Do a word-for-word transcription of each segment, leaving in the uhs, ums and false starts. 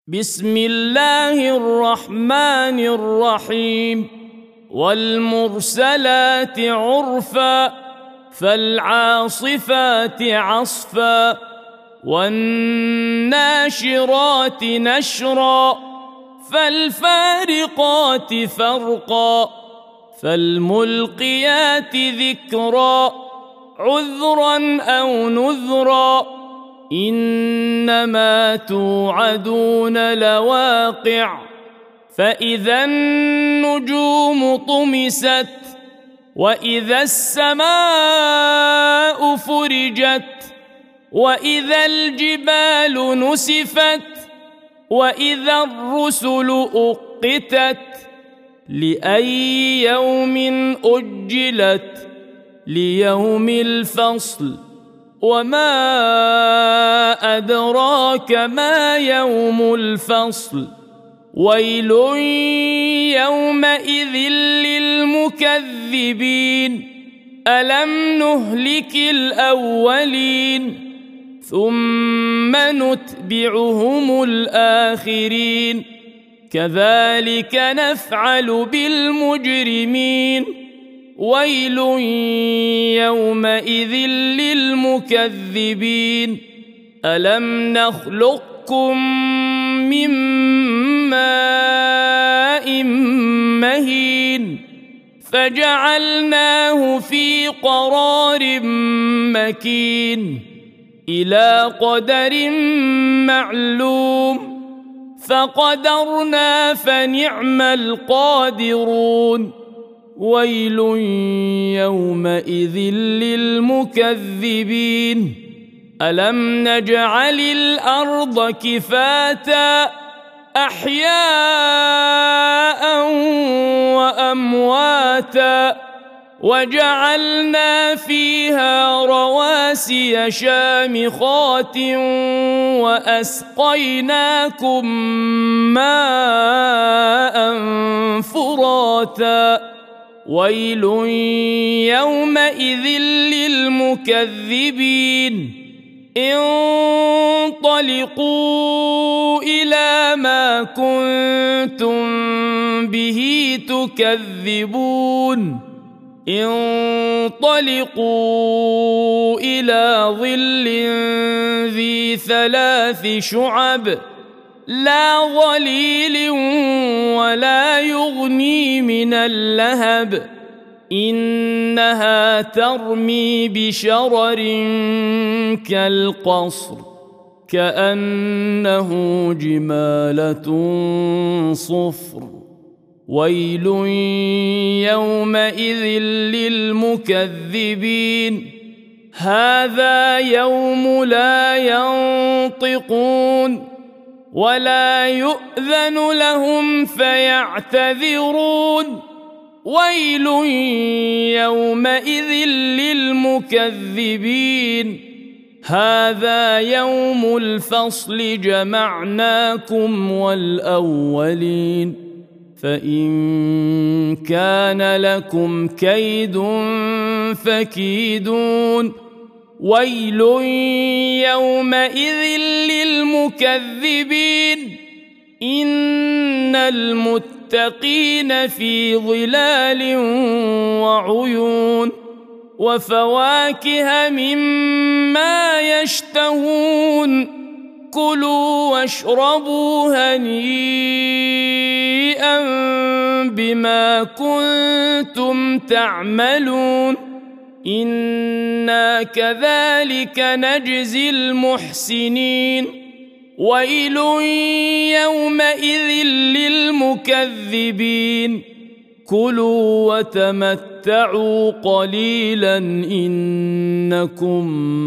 بسم الله الرحمن الرحيم والمرسلات عرفا فالعاصفات عصفا والناشرات نشرا فالفارقات فرقا فالملقيات ذكرا عذرا أو نذرا إنما توعدون لواقع فإذا النجوم طمست وإذا السماء فرجت وإذا الجبال نسفت وإذا الرسل أقتت لأي يوم أجلت ليوم الفصل وما أدراك ما يوم الفصل ويل يومئذ للمكذبين ألم نهلك الأولين ثم نتبعهم الآخرين كذلك نفعل بالمجرمين ويل يومئذ للمكذبين ألم نخلقكم من ماء مهين فجعلناه في قرار مكين إلى قدر معلوم فقدرنا فنعم القادرون ويل يومئذ للمكذبين ألم نجعل الأرض كفاتا أحياء وأمواتا وجعلنا فيها رواسي شامخات وأسقيناكم ماء فراتا ويل يومئذ للمكذبين انطلقوا إلى ما كنتم به تكذبون انطلقوا إلى ظل ذي ثلاث شعب لا ظليل ولا يغني من اللهب إنها ترمي بشرر كالقصر كأنه جمالة صفر ويل يومئذ للمكذبين هذا يوم لا ينطقون ولا يؤذن لهم فيعتذرون ويل يومئذ للمكذبين هذا يوم الفصل جمعناكم والأولين فإن كان لكم كيد فكيدون ويل يومئذ للمكذبين إن المتقين في ظلال وعيون وفواكه مما يشتهون كلوا واشربوا هنيئا بما كنتم تعملون إنا كذلك نجزي المحسنين ويل يومئذ للمكذبين كلوا وتمتعوا قليلا إنكم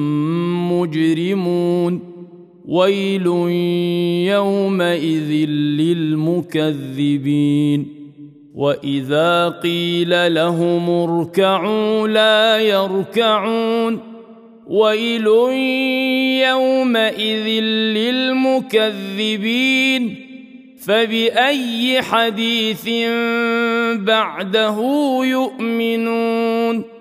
مجرمون ويل يومئذ للمكذبين وإذا قيل لهم اركعوا لا يركعون ويل يومئذ للمكذبين فبأي حديث بعده يؤمنون